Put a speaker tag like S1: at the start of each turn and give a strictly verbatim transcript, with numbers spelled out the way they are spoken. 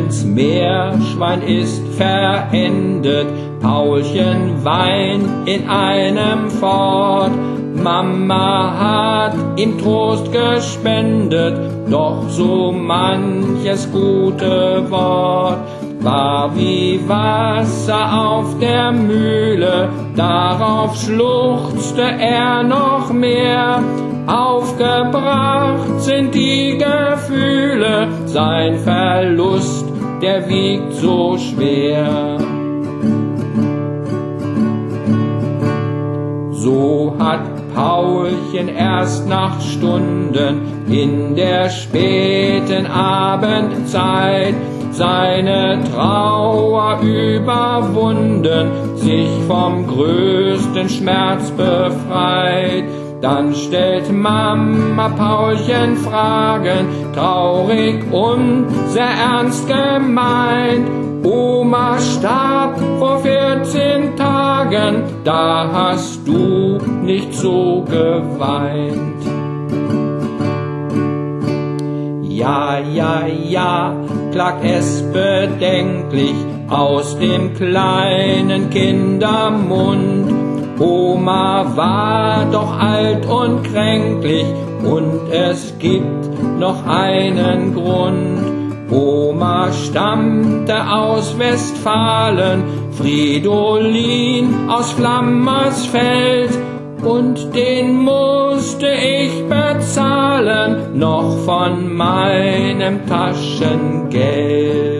S1: Paulchens Meerschwein ist verendet, Paulchen weint in einem fort. Mama hat ihm Trost gespendet, doch so manches gute Wort war wie Wasser auf der Mühle, darauf schluchzte er noch mehr. Aufgebracht sind die Gefühle, sein Verlust, der wiegt so schwer. So hat Paulchen erst nach Stunden in der späten Abendzeit seine Trauer überwunden, sich vom größten Schmerz befreit. Dann stellt Mama Paulchen Fragen, traurig und sehr ernst gemeint. Oma starb vor vierzehn Tagen, da hast du nicht so geweint. Ja, ja, ja, klagt es bedenklich aus dem kleinen Kindermund. Oma war doch alt und kränklich und es gibt noch einen Grund. Oma stammte aus Westfalen, Fridolin aus Flammersfeld, und den musste ich bezahlen, noch von meinem Taschengeld.